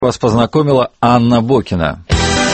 Вас познакомила Анна Бокина.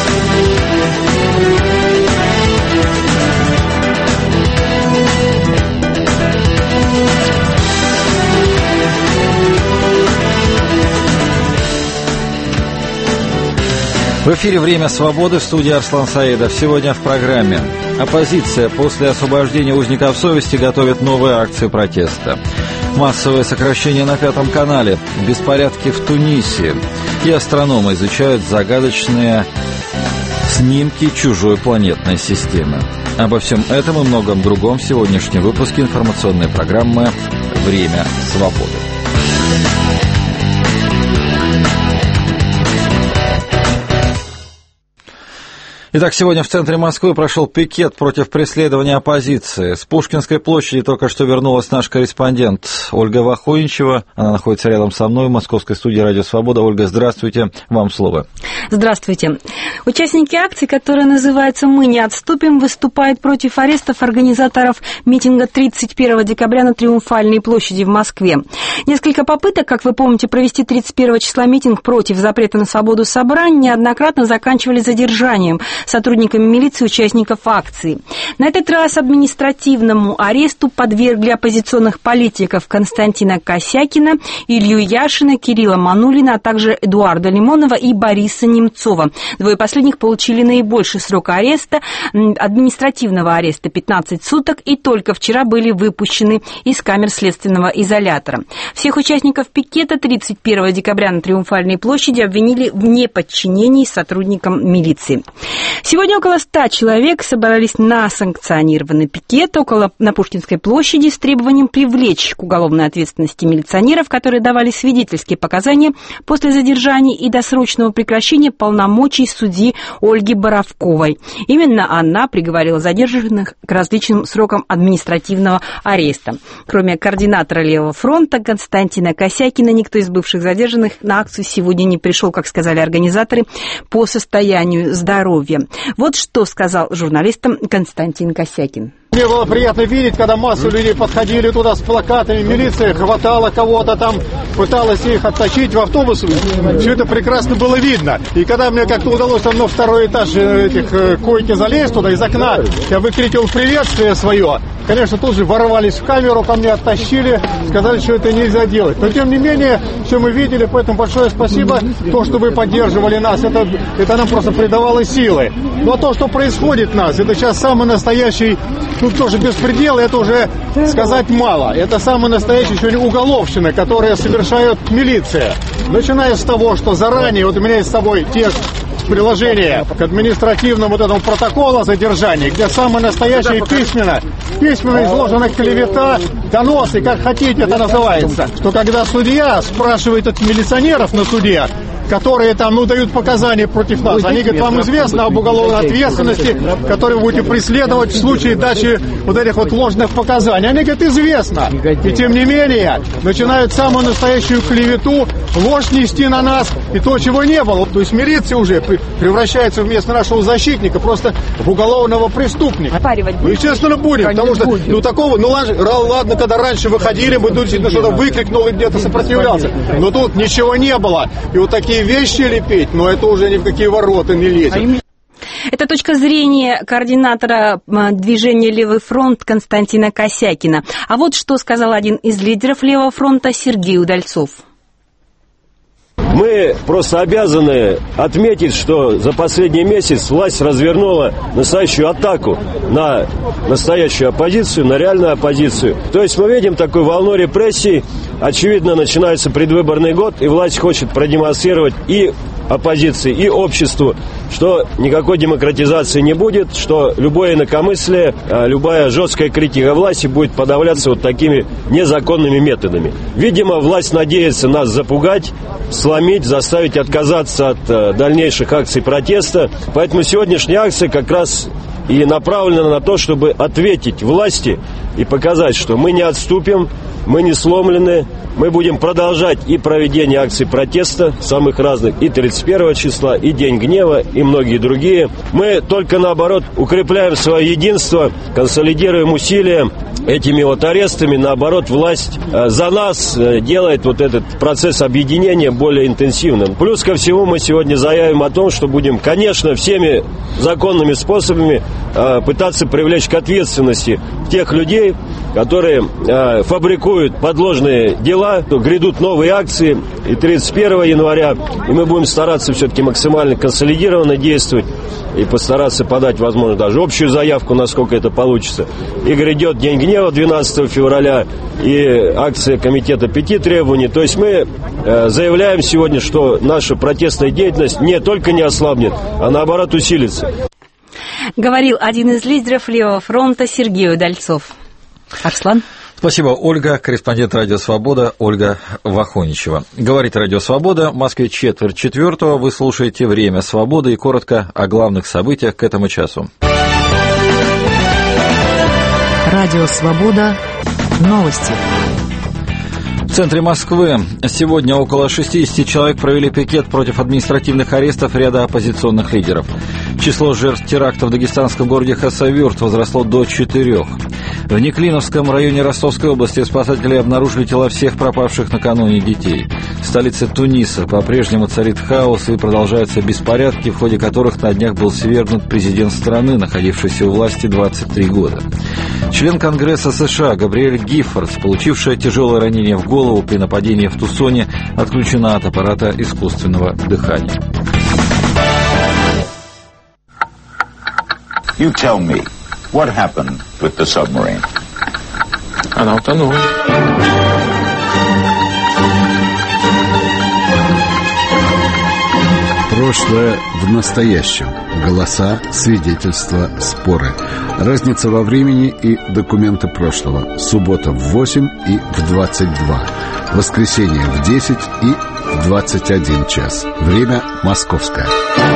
В эфире «Время свободы», в студии Арслан Саидов. Сегодня в программе. Оппозиция после освобождения узников совести готовит новые акции протеста. Массовое сокращение на Пятом канале. Беспорядки в Тунисе. И астрономы изучают загадочные снимки чужой планетной системы. Обо всем этом и многом другом в сегодняшнем выпуске информационной программы «Время свободы». Итак, сегодня в центре Москвы прошел пикет против преследования оппозиции. С Пушкинской площади только что вернулась наш корреспондент Ольга Вахоинчева. Она находится рядом со мной в московской студии «Радио Свобода». Ольга, здравствуйте. Вам слово. Здравствуйте. Участники акции, которая называется «Мы не отступим», выступают против арестов организаторов митинга 31 декабря на Триумфальной площади в Москве. Несколько попыток, как вы помните, провести 31 числа митинг против запрета на свободу собраний неоднократно заканчивали задержанием сотрудниками милиции участников акции. На этот раз административному аресту подвергли оппозиционных политиков Константина Косякина, Илью Яшина, Кирилла Манулина, а также Эдуарда Лимонова и Бориса Немцова. Двое последних получили наибольший срок ареста, административного ареста 15 суток, и только вчера были выпущены из камер следственного изолятора. Всех участников пикета 31 декабря на Триумфальной площади обвинили в неподчинении сотрудникам милиции. Сегодня около 100 человек собрались на санкционированный пикет на Пушкинской площади с требованием привлечь к уголовной ответственности милиционеров, которые давали свидетельские показания после задержания и досрочного прекращения полномочий судьи Ольги Боровковой. Именно она приговорила задержанных к различным срокам административного ареста. Кроме координатора Левого фронта Константина Косякина, никто из бывших задержанных на акцию сегодня не пришел, как сказали организаторы, по состоянию здоровья. Вот что сказал журналистам Константин Косякин. Мне было приятно видеть, когда масса людей подходили туда с плакатами, милиция хватала кого-то там, пыталась их оттащить в автобус. Все это прекрасно было видно. И когда мне как-то удалось там на второй этаж этих койки залезть туда из окна, я выкрикивал приветствие свое. Конечно, тут же ворвались в камеру, ко мне оттащили, сказали, что это нельзя делать. Но тем не менее, все мы видели, поэтому большое спасибо. То, что вы поддерживали нас, это нам просто придавало силы. Но то, что происходит у нас, это сейчас самый настоящий... Тут тоже беспредел, это уже сказать мало. Это самая настоящая сегодня уголовщина, которую совершает милиция. Начиная с того, что заранее, вот у меня есть с собой текст приложения к административному вот этому протоколу о задержании, где самое настоящее письменно изложена клевета, доносы, как хотите это называется. Что когда судья спрашивает от милиционеров на суде, которые там, дают показания против нас. Они говорят, вам известно об уголовной ответственности, которую вы будете преследовать в случае дачи вот этих вот ложных показаний. Они говорят, известно. И тем не менее, начинают самую настоящую клевету, ложь нести на нас, и то, чего не было. То есть милиция уже превращается вместо нашего защитника просто в уголовного преступника. Ну, естественно, будем, потому что, такого, ладно, когда раньше выходили, мы тут что-то выкрикнул и где-то сопротивлялся. Но тут ничего не было. И вот такие вещи лепить, но это уже ни в какие ворота не лезет. Это точка зрения координатора движения «Левый фронт» Константина Косякина. А вот что сказал один из лидеров «Левого фронта» Сергей Удальцов. Мы просто обязаны отметить, что за последний месяц власть развернула настоящую атаку на настоящую оппозицию, на реальную оппозицию. То есть мы видим такую волну репрессий. Очевидно, начинается предвыборный год, и власть хочет продемонстрировать и оппозиции, и обществу, что никакой демократизации не будет, что любое инакомыслие, любая жесткая критика власти будет подавляться вот такими незаконными методами. Видимо, власть надеется нас запугать, сломить, заставить отказаться от дальнейших акций протеста. Поэтому сегодняшняя акция как раз и направлена на то, чтобы ответить власти и показать, что мы не отступим, мы не сломлены, мы будем продолжать и проведение акций протеста самых разных, и 31 числа, и День гнева, и многие другие. Мы только наоборот укрепляем свое единство, консолидируем усилия этими вот арестами. Наоборот, власть за нас делает вот этот процесс объединения более интенсивным. Плюс ко всему мы сегодня заявим о том, что будем, конечно, всеми законными способами пытаться привлечь к ответственности тех людей, которые фабрикуют подложные дела. Грядут новые акции и 31 января, и мы будем стараться все-таки максимально консолидированно действовать и постараться подать, возможно, даже общую заявку, насколько это получится. И грядет День гнева 12 февраля и акция Комитета 5 требований. То есть мы заявляем сегодня, что наша протестная деятельность не только не ослабнет, а наоборот усилится. Говорил один из лидеров Левого фронта Сергей Удальцов. Арслан. Спасибо, Ольга. Корреспондент «Радио Свобода» Ольга Вахоничева. Говорит «Радио Свобода». В Москве 3:04. Вы слушаете «Время свободы» и коротко о главных событиях к этому часу. «Радио Свобода». Новости. В центре Москвы сегодня около 60 человек провели пикет против административных арестов ряда оппозиционных лидеров. Число жертв теракта в дагестанском городе Хасавюрт возросло до 4. В Неклиновском районе Ростовской области спасатели обнаружили тела всех пропавших накануне детей. В столице Туниса по-прежнему царит хаос и продолжаются беспорядки, в ходе которых на днях был свергнут президент страны, находившийся у власти 23 года. Член Конгресса США Габриэль Гиффордс, получившая тяжелое ранение в голову при нападении в Тусоне, отключена от аппарата искусственного дыхания. You tell me, what happened with the submarine? Она утонула. Прошлое в настоящем. Голоса, свидетельства, споры. Разница во времени и документы прошлого. Суббота в 8 и в 22. Воскресенье в 10 и в 21 час. Время московское.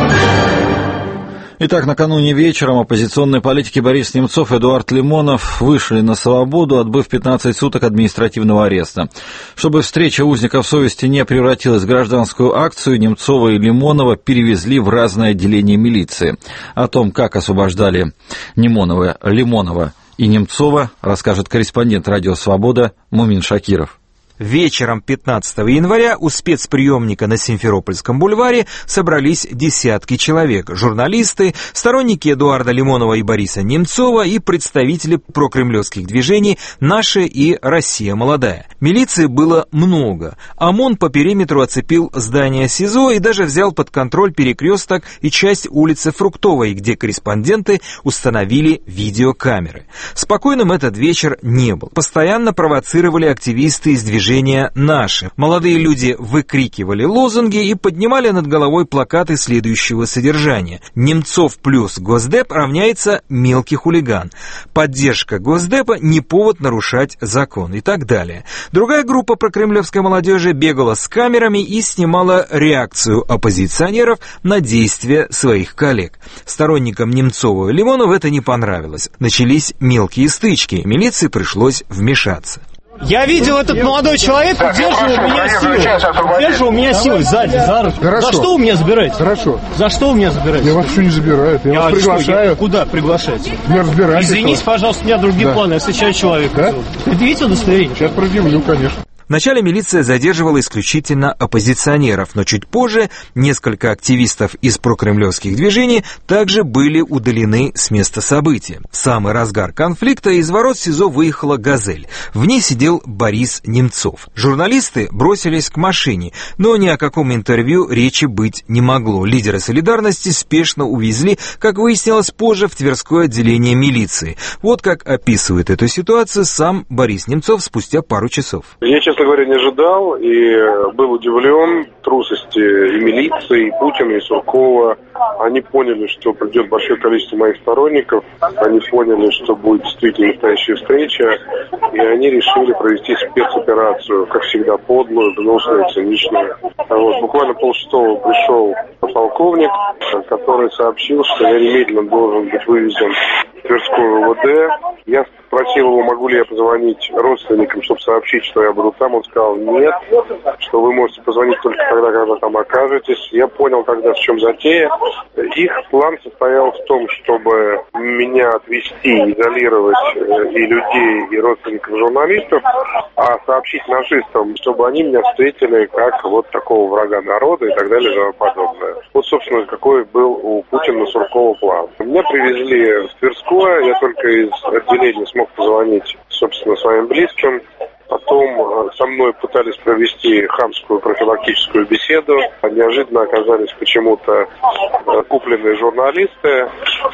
Итак, накануне вечером оппозиционные политики Борис Немцов и Эдуард Лимонов вышли на свободу, отбыв 15 суток административного ареста. Чтобы встреча узников совести не превратилась в гражданскую акцию, Немцова и Лимонова перевезли в разные отделения милиции. О том, как освобождали Лимонова и Немцова, расскажет корреспондент «Радио Свобода» Мумин Шакиров. Вечером 15 января у спецприемника на Симферопольском бульваре собрались десятки человек. Журналисты, сторонники Эдуарда Лимонова и Бориса Немцова и представители прокремлевских движений «Наши» и «Россия молодая». Милиции было много. ОМОН по периметру оцепил здание СИЗО и даже взял под контроль перекресток и часть улицы Фруктовой, где корреспонденты установили видеокамеры. Спокойным этот вечер не был. Постоянно провоцировали активисты из движения «Наши». Молодые люди выкрикивали лозунги и поднимали над головой плакаты следующего содержания: «Немцов плюс Госдеп равняется мелкий хулиган», «Поддержка Госдепа не повод нарушать закон» и так далее. Другая группа прокремлевской молодежи бегала с камерами и снимала реакцию оппозиционеров на действия своих коллег. Сторонникам Немцова и Лимонова это не понравилось. Начались мелкие стычки, милиции пришлось вмешаться. Я видел, этот молодой человек удерживал меня силой сзади, за руку. Хорошо. За что вы меня забираете? Хорошо. За что вы меня забираете? Я вас все не забираю, я вас приглашаю. Куда приглашаете? Не разбирайтесь. Извините, пожалуйста, у меня другие планы, я встречаю человека. Да? Предъявите удостоверение. Сейчас предъявлю, конечно. Вначале милиция задерживала исключительно оппозиционеров, но чуть позже несколько активистов из прокремлевских движений также были удалены с места события. В самый разгар конфликта из ворот СИЗО выехала «Газель». В ней сидел Борис Немцов. Журналисты бросились к машине, но ни о каком интервью речи быть не могло. Лидеры «Солидарности» спешно увезли, как выяснилось позже, в Тверское отделение милиции. Вот как описывает эту ситуацию сам Борис Немцов спустя пару часов. Я, честно честно говоря, не ожидал и был удивлен трусости и милиции, и Путина, и Суркова. Они поняли, что придет большое количество моих сторонников, они поняли, что будет действительно настоящая встреча, и они решили провести спецоперацию, как всегда, подлую, гнусную, циничную. Вот, буквально полшестого пришел полковник, который сообщил, что я немедленно должен быть вывезен в Тверскую УВД. Я спросил его, могу ли я позвонить родственникам, чтобы сообщить, что я буду там. Он сказал, нет, что вы можете позвонить только тогда, когда там окажетесь. Я понял тогда, в чем затея. Их план состоял в том, чтобы меня отвезти, изолировать и людей, и родственников журналистов, а сообщить нашистам, чтобы они меня встретили как вот такого врага народа и так далее и тому подобное. Вот, собственно, какой был у Путина Суркова план. Меня привезли в Тверское, я только из отделения смог позвонить, собственно, своим близким. Потом со мной пытались провести хамскую профилактическую беседу. Неожиданно оказались почему-то купленные журналисты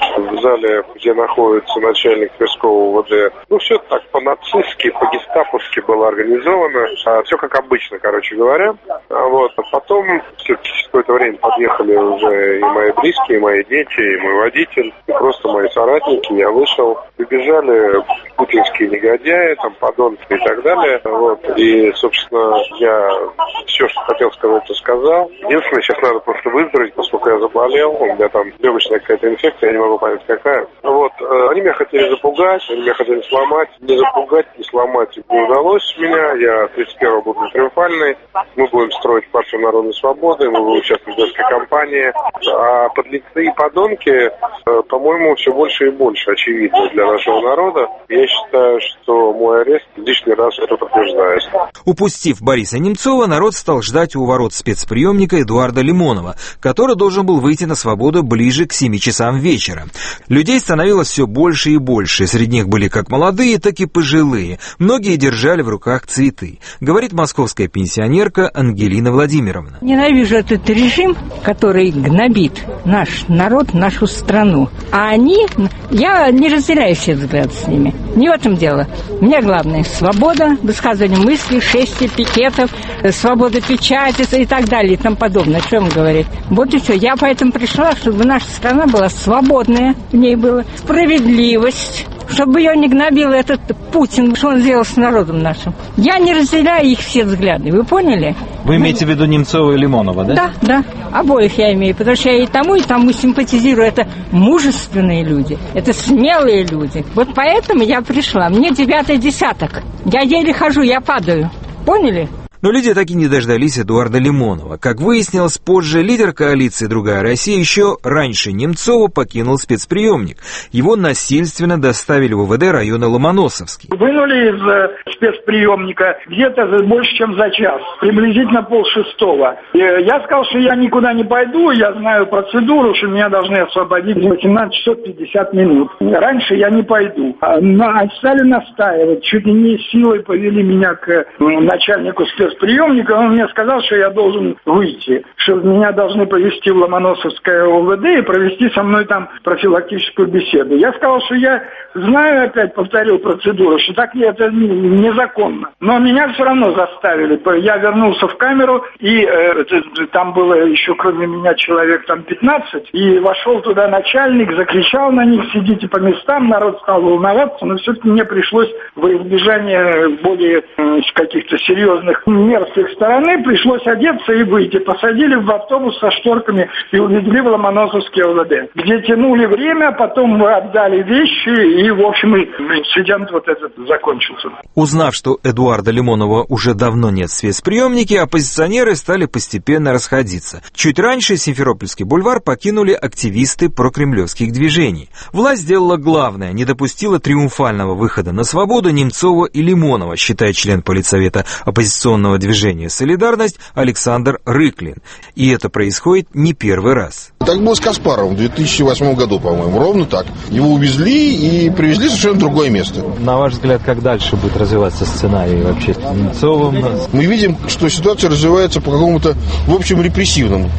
в зале, где находится начальник Тверского УВД. Ну, все так по-нацистски, по-гестаповски было организовано. Все как обычно, короче говоря. Вот. А потом все-таки через какое-то время подъехали уже и мои близкие, и мои дети, и мой водитель, и просто мои соратники. Я вышел. Прибежали путинские негодяи, там, подонки и так далее. Вот. И, собственно, я все, что хотел сказать, то сказал. Единственное, сейчас надо просто выздороветь, поскольку я заболел. У меня там легочная какая-то инфекция, я не могу понять, какая. Вот. Они меня хотели запугать, они меня хотели сломать. Не запугать, не сломать не удалось меня. Я 31-го буду на Триумфальной. Мы будем строить партию народной свободы, мы будем участвовать в детской кампании. А подлецы и подонки, по-моему, все больше и больше очевидно для нашего народа. Я считаю, что мой арест лишний раз это подтверждает. Упустив Бориса Немцова, народ стал ждать у ворот спецприемника Эдуарда Лимонова, который должен был выйти на свободу ближе к 7 часам вечера. Людей становилось все больше и больше. Среди них были как молодые, так и пожилые. Многие держали в руках цветы, говорит московская пенсионерка Ангелина Владимировна. Ненавижу этот режим, который гнобит наш народ, нашу страну. А они, я не разделяю все взгляды с ними. Не в этом дело. Мне главное свобода, высказывание мыслей, шествий, пикетов, свобода печати и так далее и тому подобное. О чем говорить? Вот и все. Я поэтому пришла, чтобы наша страна была свободная, в ней была справедливость, чтобы ее не гнобил этот Путин, что он сделал с народом нашим. Я не разделяю их все взгляды, вы поняли? Вы имеете в виду Немцова и Лимонова, да? Да, да, обоих я имею, потому что я и тому симпатизирую. Это мужественные люди, это смелые люди. Вот поэтому я пришла. Мне 9-й десяток. Я еле хожу, я падаю. Поняли? Но люди так и не дождались Эдуарда Лимонова. Как выяснилось позже, лидер коалиции «Другая Россия» еще раньше Немцова покинул спецприемник. Его насильственно доставили в УВД района Ломоносовский. Вынули из спецприемника где-то больше, чем за час, приблизительно 5:30. Я сказал, что я никуда не пойду, я знаю процедуру, что меня должны освободить в 18 часов 50 минут. Раньше я не пойду. Стали настаивать, чуть ли не силой повели меня к начальнику спецприемника. Он мне сказал, что я должен выйти, что меня должны повезти в Ломоносовское ОВД и провести со мной там профилактическую беседу. Я сказал, что я знаю, опять повторил процедуру, что так это незаконно. Но меня все равно заставили. Я вернулся в камеру, и там было еще кроме меня человек там 15, и вошел туда начальник, закричал на них: сидите по местам, народ стал волноваться, но все-таки мне пришлось во избежание более каких-то серьезных мер с их стороны, пришлось одеться и выйти. Посадили в автобус со шторками и увезли в Ломоносовский ОВД, где тянули время, потом мы отдали вещи, и, в общем, инцидент вот этот закончился. Узнав, что Эдуарда Лимонова уже давно нет в спецприемнике, оппозиционеры стали постепенно расходиться. Чуть раньше Симферопольский бульвар покинули активисты прокремлевских движений. Власть сделала главное, не допустила триумфального выхода на свободу Немцова и Лимонова, считает член Политсовета оппозиционного движения «Солидарность» Александр Рыклин. И это происходит не первый раз. Так было с Каспаровым в 2008 году, по-моему. Ровно так. Его увезли и привезли в совершенно другое место. На ваш взгляд, как дальше будет развиваться сценарий вообще с Немцовым? Мы видим, что ситуация развивается по какому-то, в общем, репрессивному пути.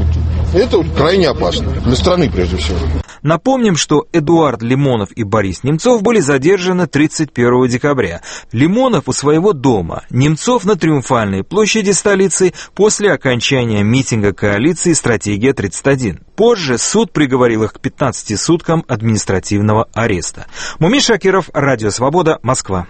Это крайне опасно. Для страны, прежде всего. Напомним, что Эдуард Лимонов и Борис Немцов были задержаны 31 декабря. Лимонов у своего дома, Немцов на Триумфальной площади столицы после окончания митинга коалиции «Стратегия-31». Позже суд приговорил их к 15 суткам административного ареста. Мумин Шакиров, Радио Свобода, Москва.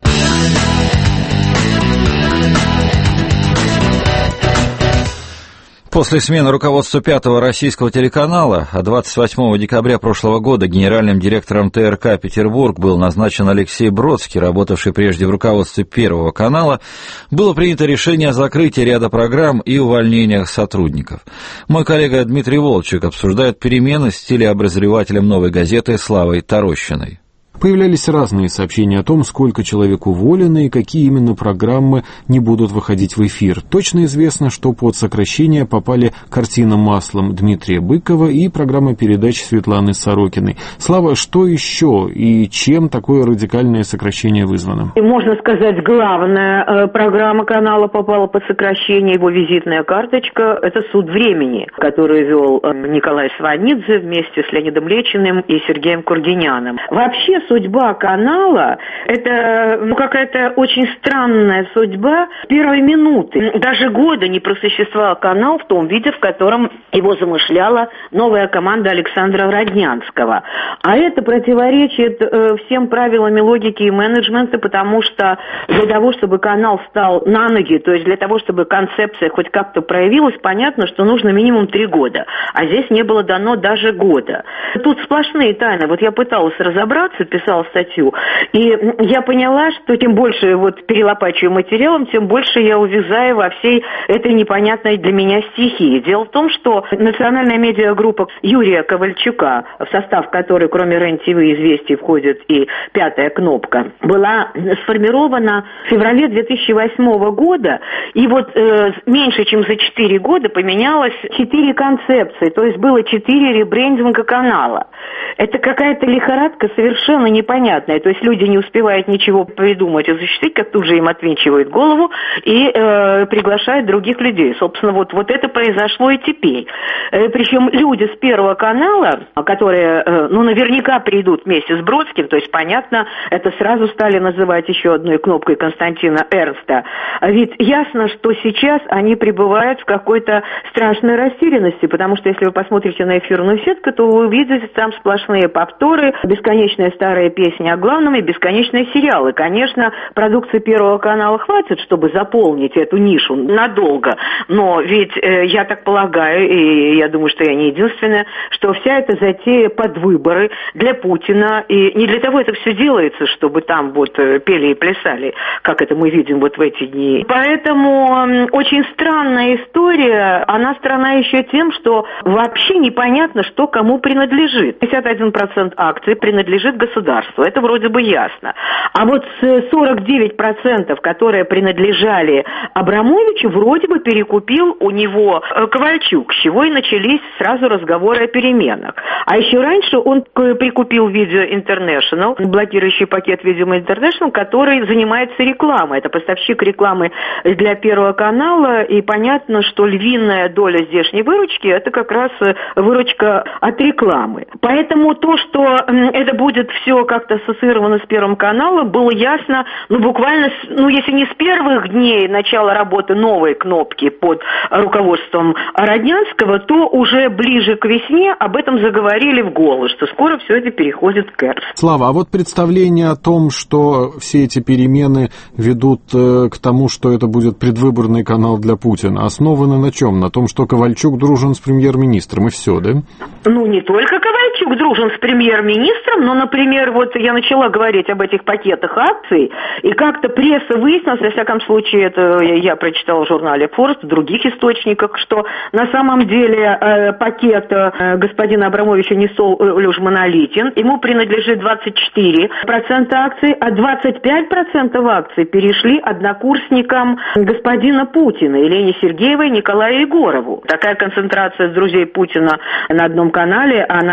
После смены руководства 5-го российского телеканала, а 28 декабря прошлого года генеральным директором ТРК «Петербург» был назначен Алексей Бродский, работавший прежде в руководстве Первого канала, было принято решение о закрытии ряда программ и увольнениях сотрудников. Мой коллега Дмитрий Волчек обсуждает перемены с телеобозревателем «Новой газеты» Славой Тарощиной. Появлялись разные сообщения о том, сколько человек уволено и какие именно программы не будут выходить в эфир. Точно известно, что под сокращение попали «Картина маслом» Дмитрия Быкова и программа передач Светланы Сорокиной. Слава, что еще и чем такое радикальное сокращение вызвано? Можно сказать, главная программа канала попала под сокращение, его визитная карточка – это «Суд времени», который вел Николай Сванидзе вместе с Леонидом Лечиным и Сергеем Кургиняном. Вообще, судьба канала – это какая-то очень странная судьба с первой минуты. Даже года не просуществовал канал в том виде, в котором его замышляла новая команда Александра Роднянского. А это противоречит всем правилам и логике и менеджмента, потому что для того, чтобы канал встал на ноги, то есть для того, чтобы концепция хоть как-то проявилась, понятно, что нужно минимум 3 года. А здесь не было дано даже года. Тут сплошные тайны. Вот я пыталась разобраться, писала статью, и я поняла, что чем больше перелопачиваю материалом, тем больше я увязаю во всей этой непонятной для меня стихии. Дело в том, что национальная медиагруппа Юрия Ковальчука, в состав которой, кроме РЕН-ТВ, «Известий» входит и «Пятая кнопка», была сформирована в феврале 2008 года, и меньше чем за 4 года поменялось 4 концепции, то есть было 4 ребрендинга канала. Это какая-то лихорадка совершенно непонятная, то есть люди не успевают ничего придумать и защитить, как тут же им отвинчивают голову и приглашают других людей. Собственно, вот это произошло и теперь. Причем люди с Первого канала, которые, наверняка придут вместе с Бродским, то есть, понятно, это сразу стали называть еще одной кнопкой Константина Эрнста. Ведь ясно, что сейчас они пребывают в какой-то страшной растерянности, потому что если вы посмотрите на эфирную сетку, то вы увидите там сплошные повторы, бесконечная старая песня о главном и бесконечные сериалы. Конечно, продукции Первого канала хватит, чтобы заполнить эту нишу надолго, но ведь я так полагаю, и я думаю, что я не единственная, что вся эта затея под выборы для Путина, и не для того это все делается, чтобы там пели и плясали, как это мы видим в эти дни. Поэтому очень странная история, она странна еще тем, что вообще непонятно, что кому принадлежит. 51% акций принадлежит государству, это вроде бы ясно. А 49%, которые принадлежали Абрамовичу, вроде бы перекупил у него Ковальчук, с чего и начались сразу разговоры о переменах. А еще раньше он прикупил Video International, блокирующий пакет Video International, который занимается рекламой. Это поставщик рекламы для Первого канала, и понятно, что львиная доля здешней выручки – это как раз выручка от рекламы. Поэтому то, что это будет все как-то ассоциировано с Первым каналом, было ясно, буквально, если не с первых дней начала работы новой кнопки под руководством Роднянского, то уже ближе к весне об этом заговорили в голос, что скоро все это переходит к ЭРС. Слава, а представление о том, что все эти перемены ведут к тому, что это будет предвыборный канал для Путина, основано на чем? На том, что Ковальчук дружен с премьер-министром, и все, да? Не только Ковальчук дружен с премьер-министром, но, например, я начала говорить об этих пакетах акций, и как-то пресса выяснилась, во всяком случае, это я прочитала в журнале Forbes, в других источниках, что на самом деле пакет господина Абрамовича не столь уж монолитен, ему принадлежит 24% акций, а 25% акций перешли однокурсникам господина Путина, Елене Сергеевой и Николаю Егорову. Такая концентрация друзей Путина на одном канале, она ведь не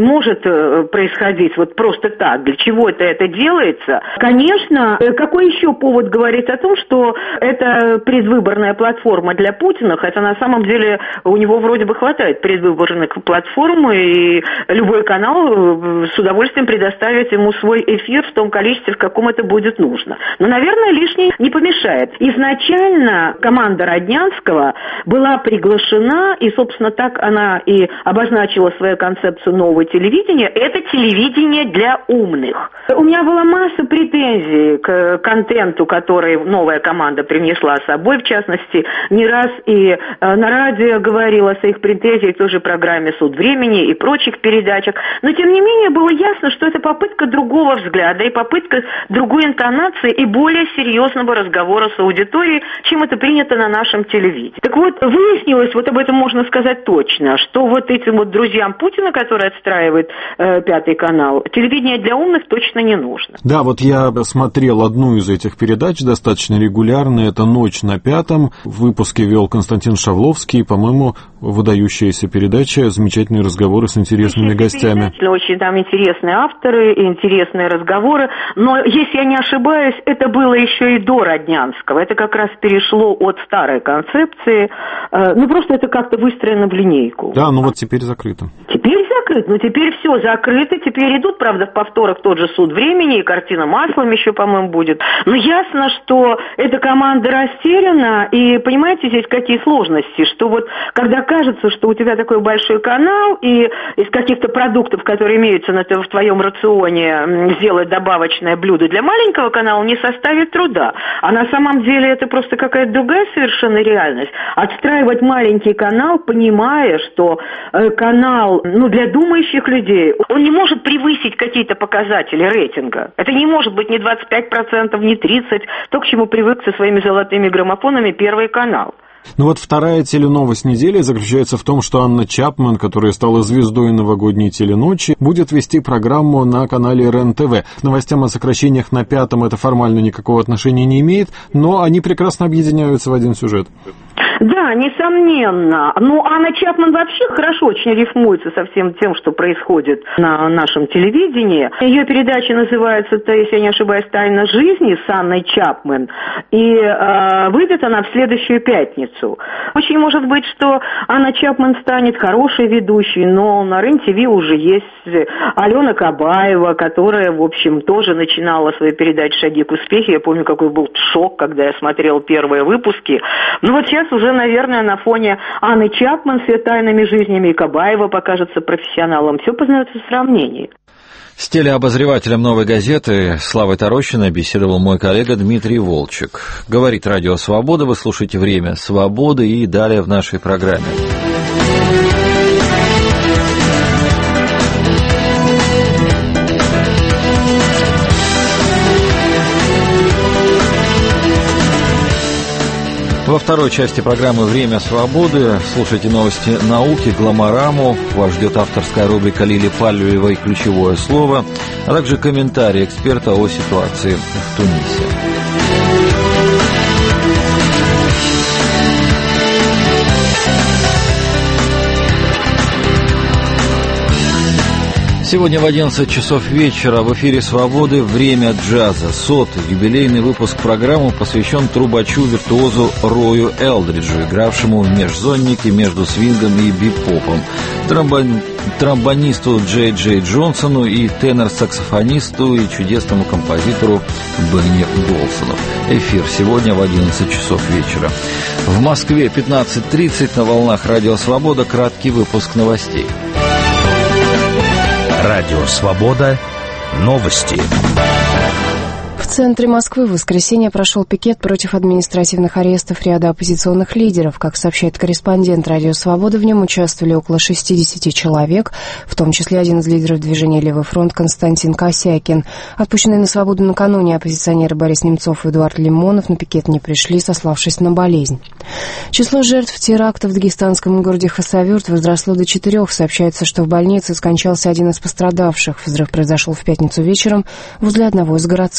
может происходить вот просто так. Для чего это делается? Конечно, какой еще повод говорить о том, что это предвыборная платформа для Путина, хотя на самом деле у него вроде бы хватает предвыборных платформ, и любой канал с удовольствием предоставит ему свой эфир в том количестве, в каком это будет нужно. Но, наверное, лишний не помешает. Изначально команда Роднянского была приглашена, и, собственно, так она и обозначила свою концепцию нового телевидения. Это телевидение для умных. У меня была масса претензий к контенту, который новая команда принесла с собой, в частности, не раз и на радио говорила о своих претензиях в той же программе «Суд времени» и прочих передачах. Но, тем не менее, было ясно, что это попытка другого взгляда и попытка другой интонации и более серьезного разговора с аудиторией, чем это принято на нашем телевидении. Так вот, выяснилось, вот об этом можно сказать точно, что вот этим вот друзьям Путина, которые отстраивают Пятый канал, телевидение для умных точно не нужно. Да, вот я смотрел одну из этих передач достаточно регулярно, это «Ночь на Пятом». В выпуске вел Константин Шавловский, по-моему, выдающаяся передача, замечательные разговоры с интересными гостями. Очень там интересные авторы, интересные разговоры, но, если я не ошибаюсь, это было еще и до Роднянского, это как раз перешло от старой концепции, просто это как-то выстроено в линейку. Да, ну вот теперь закрыто. Теперь закрыто, но теперь все закрыто, теперь идут, правда, в повторах тот же «Суд времени», и «Картина маслом» еще, по-моему, будет. Но ясно, что эта команда растеряна, и понимаете, здесь какие сложности, что вот когда кажется, что у тебя такой большой канал, и из каких-то продуктов, которые имеются в твоем рационе, сделать добавочное блюдо для маленького канала не составит труда. А на самом деле это просто какая-то другая совершенно реальность. Отстраивать маленький канал, понимая, что канал, для думающих людей, он не может превысить какие-то показатели рейтинга. Это не может быть ни 25%, ни 30%, то, к чему привык со своими золотыми граммофонами Первый канал. Ну вот вторая теленовость недели заключается в том, что Анна Чапман, которая стала звездой новогодней теленочи, будет вести программу на канале РЕН-ТВ. К новостям о сокращениях на Пятом это формально никакого отношения не имеет, но они прекрасно объединяются в один сюжет. Да, несомненно. Анна Чапман вообще хорошо очень рифмуется со всем тем, что происходит на нашем телевидении. Ее передача называется, если я не ошибаюсь, «Тайна жизни» с Анной Чапман. И выйдет она в следующую пятницу. Очень может быть, что Анна Чапман станет хорошей ведущей, но на РЕН-ТВ уже есть Алена Кабаева, которая, в общем, тоже начинала свою передачу «Шаги к успеху». Я помню, какой был шок, когда я смотрела первые выпуски. Сейчас уже, наверное, на фоне Анны Чапман с ее «Тайными жизнями» и Кабаева покажется профессионалом. Все познается в сравнении. С телеобозревателем «Новой газеты» Славой Тарощиной беседовал мой коллега Дмитрий Волчек. Говорит Радио Свобода, вы слушаете «Время свободы» и далее в нашей программе. Во второй части программы «Время свободы» слушайте новости науки, гломораму. Вас ждет авторская рубрика Лили Паллиевой «Ключевое слово», а также комментарии эксперта о ситуации в Тунисе. Сегодня в 11 часов вечера в эфире «Свободы» «Время джаза». 100-й юбилейный выпуск программы посвящен трубачу-виртуозу Рою Элдриджу, игравшему в межзоннике между свингом и бипопом, тромбонисту Джей Джонсону и тенор-саксофонисту и чудесному композитору Бенни Голсону. Эфир сегодня в 11 часов вечера. В Москве 15:30 на волнах «Радио Свобода» краткий выпуск новостей. Радио «Свобода». Новости. В центре Москвы в воскресенье прошел пикет против административных арестов ряда оппозиционных лидеров. Как сообщает корреспондент «Радио Свобода», в нем участвовали около 60 человек, в том числе один из лидеров движения «Левый фронт» Константин Косякин. Отпущенные на свободу накануне оппозиционеры Борис Немцов и Эдуард Лимонов на пикет не пришли, сославшись на болезнь. Число жертв теракта в дагестанском городе Хасавюрт возросло до 4. Сообщается, что в больнице скончался один из пострадавших. Взрыв произошел в пятницу вечером возле одного из городских кафе.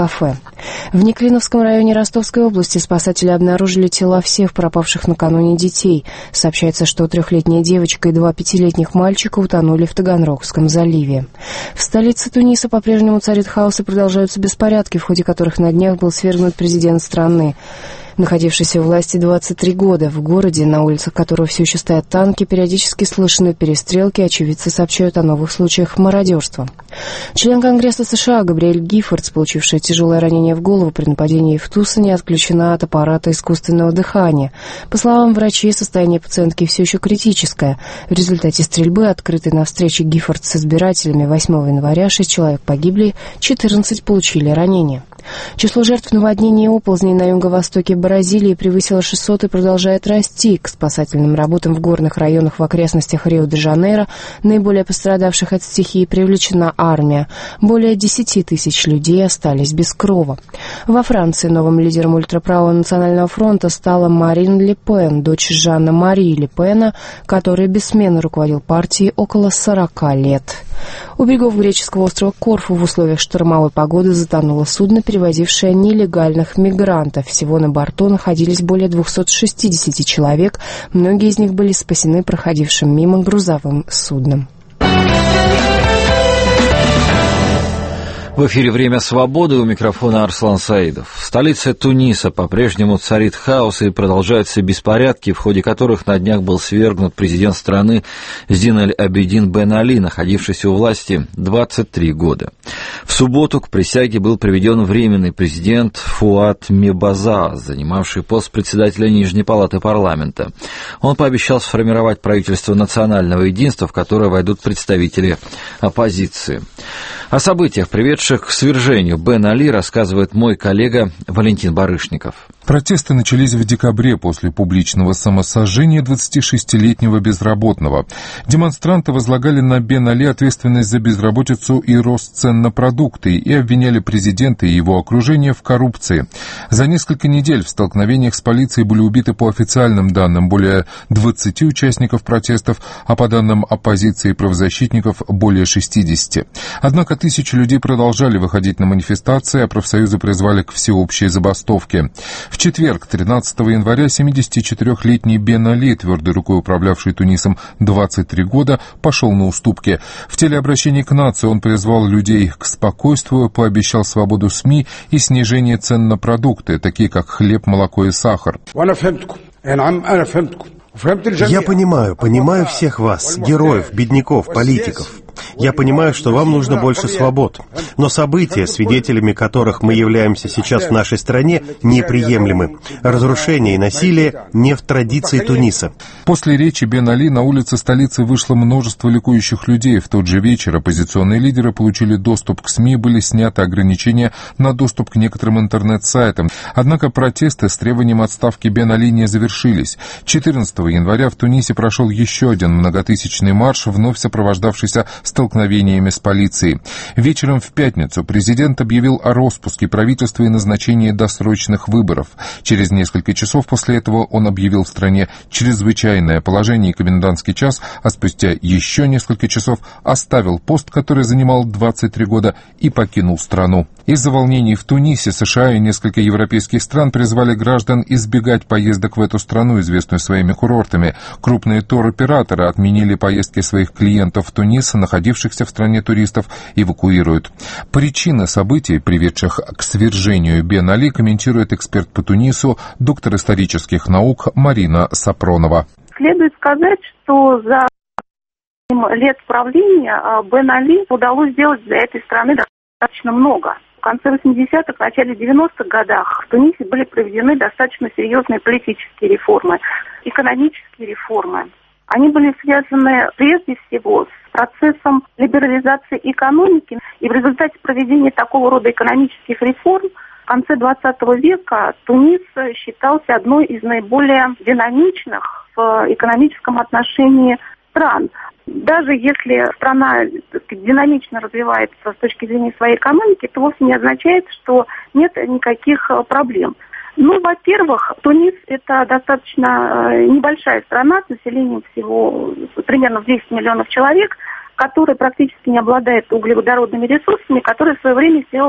кафе. В Неклиновском районе Ростовской области спасатели обнаружили тела всех пропавших накануне детей. Сообщается, что 3-летняя девочка и 2 5-летних мальчика утонули в Таганрогском заливе. В столице Туниса по-прежнему царит хаос и продолжаются беспорядки, в ходе которых на днях был свергнут президент страны, находившийся у власти 23 года. В городе, на улицах которого все еще стоят танки, периодически слышны перестрелки, очевидцы сообщают о новых случаях мародерства. Член Конгресса США Габриэль Гиффордс, получившая тяжелое ранение в голову при нападении в Тусоне, отключена от аппарата искусственного дыхания. По словам врачей, состояние пациентки все еще критическое. В результате стрельбы, открытой на встрече Гиффордс с избирателями 8 января, 6 человек погибли, 14 получили ранения. Число жертв наводнений и оползней на юго-востоке Бразилии превысило 600 и продолжает расти. К спасательным работам в горных районах в окрестностях Рио-де-Жанейро, наиболее пострадавших от стихии, привлечена армия. Более 10 тысяч людей остались без крова. Во Франции новым лидером ультраправого национального фронта стала Марин Ле Пен, дочь Жанна Марии Ле Пена, который бессменно руководил партией около 40 лет. У берегов греческого острова Корфу в условиях штормовой погоды затонуло судно, перевозившее нелегальных мигрантов. Всего на борту находились более 260 человек. Многие из них были спасены проходившим мимо грузовым судном. В эфире «Время свободы», у микрофона Арслан Саидов. В столице Туниса по-прежнему царит хаос и продолжаются беспорядки, в ходе которых на днях был свергнут президент страны Зин Аль-Абидин Бен Али, находившийся у власти 23 года. В субботу к присяге был приведен временный президент Фуад Мебаза, занимавший пост председателя Нижней палаты парламента. Он пообещал сформировать правительство национального единства, в которое войдут представители оппозиции. О событиях, приведших к свержению Бен Али, рассказывает мой коллега Валентин Барышников. Протесты начались в декабре после публичного самосожжения 26-летнего безработного. Демонстранты возлагали на Бен Али ответственность за безработицу и рост цен на продукты и обвиняли президента и его окружение в коррупции. За несколько недель в столкновениях с полицией были убиты, по официальным данным, более 20 участников протестов, а по данным оппозиции и правозащитников более 60. Однако тысячи людей продолжали выходить на манифестации, а профсоюзы призвали к всеобщей забастовке. В четверг, 13 января, 74-летний Бен Али, твердой рукой управлявший Тунисом 23 года, пошел на уступки. В телеобращении к нации он призвал людей к спокойствию, пообещал свободу СМИ и снижение цен на продукты, такие как хлеб, молоко и сахар. Я понимаю всех вас, героев, бедняков, политиков. Я понимаю, что вам нужно больше свобод. Но события, свидетелями которых мы являемся сейчас в нашей стране, неприемлемы. Разрушение и насилие не в традиции Туниса. После речи Бен Али на улице столицы вышло множество ликующих людей. В тот же вечер оппозиционные лидеры получили доступ к СМИ, были сняты ограничения на доступ к некоторым интернет-сайтам. Однако протесты с требованием отставки Бен Али не завершились. 14 января в Тунисе прошел еще один многотысячный марш, вновь сопровождавшийся столкновениями с полицией. Вечером в пятницу президент объявил о распуске правительства и назначении досрочных выборов. Через несколько часов после этого он объявил в стране чрезвычайное положение и комендантский час, а спустя еще несколько часов оставил пост, который занимал 23 года, и покинул страну. Из-за волнений в Тунисе США и несколько европейских стран призвали граждан избегать поездок в эту страну, известную своими курортами. Крупные туроператоры отменили поездки своих клиентов в Тунис, находившихся в стране туристов, эвакуируют. Причины событий, приведших к свержению Бен Али, комментирует эксперт по Тунису, доктор исторических наук Марина Сапронова. Следует сказать, что за лет правления Бен Али удалось сделать для этой страны достаточно много. В конце 80-х, в начале 90-х годах в Тунисе были проведены достаточно серьезные политические реформы, экономические реформы. Они были связаны прежде всего с процессом либерализации экономики. И в результате проведения такого рода экономических реформ в конце 20 века Тунис считался одной из наиболее динамичных в экономическом отношении стран. Даже если страна динамично развивается с точки зрения своей экономики, это вовсе не означает, что нет никаких проблем. Ну, во-первых, Тунис – это достаточно небольшая страна с населением всего примерно в 10 миллионов человек, которая практически не обладает углеводородными ресурсами, которая в свое время сделала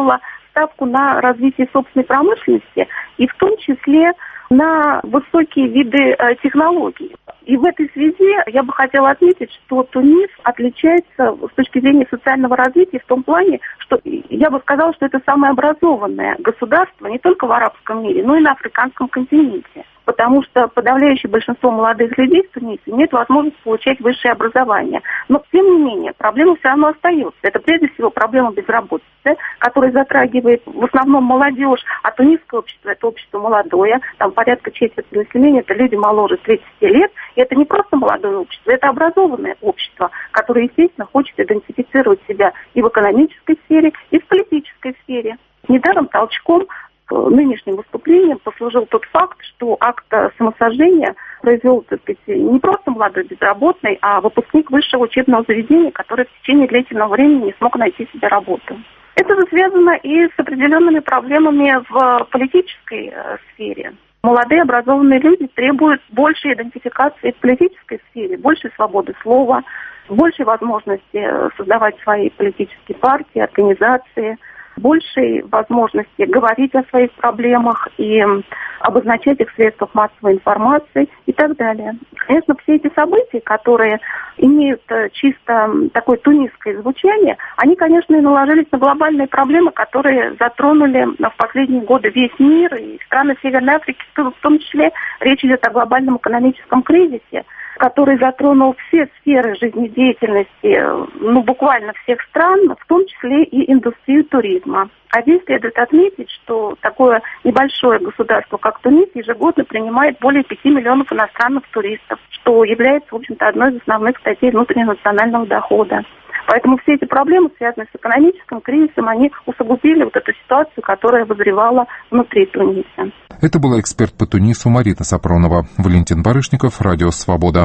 ставку на развитие собственной промышленности и в том числе на высокие виды технологий. И в этой связи я бы хотела отметить, что Тунис отличается с точки зрения социального развития в том плане, что я бы сказала, что это самое образованное государство не только в арабском мире, но и на африканском континенте. Потому что подавляющее большинство молодых людей в Тунисе имеют возможность получать высшее образование. Но, тем не менее, проблема все равно остается. Это прежде всего проблема безработицы, которая затрагивает в основном молодежь, а тунисское общество – это общество молодое, там порядка четверти населения – это люди моложе 30 лет. И это не просто молодое общество, это образованное общество, которое, естественно, хочет идентифицировать себя и в экономической сфере, и в политической сфере. Недаром толчком нынешним выступлением послужил тот факт, что акт самосожжения произвел, так сказать, не просто молодой безработный, а выпускник высшего учебного заведения, который в течение длительного времени не смог найти себе работу. Это же связано и с определенными проблемами в политической сфере. Молодые образованные люди требуют большей идентификации в политической сфере, большей свободы слова, большей возможности создавать свои политические партии, организации, большей возможности говорить о своих проблемах и обозначать их в средствах массовой информации и так далее. Конечно, все эти события, которые имеют чисто такое тунисское звучание, они, конечно, и наложились на глобальные проблемы, которые затронули в последние годы весь мир и страны Северной Африки, в том числе речь идет о глобальном экономическом кризисе, который затронул все сферы жизнедеятельности, буквально всех стран, в том числе и индустрию туризма. А здесь следует отметить, что такое небольшое государство, как Тунис, ежегодно принимает более 5 миллионов иностранных туристов, что является, в общем-то, одной из основных статей внутреннего национального дохода. Поэтому все эти проблемы, связанные с экономическим кризисом, они усугубили вот эту ситуацию, которая вызревала внутри Туниса. Это была эксперт по Тунису Марина Сапронова. Валентин Барышников, Радио Свобода.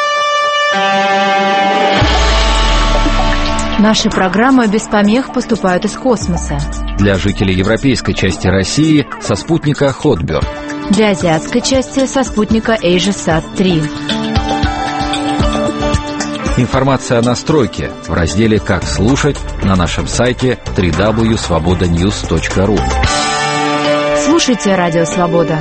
Наши программы без помех поступают из космоса. Для жителей европейской части России со спутника Хотберг. Для азиатской части со спутника AsiaSat-3. Информация о настройке в разделе «Как слушать» на нашем сайте www.svobodanews.ru. Слушайте Радио Свобода.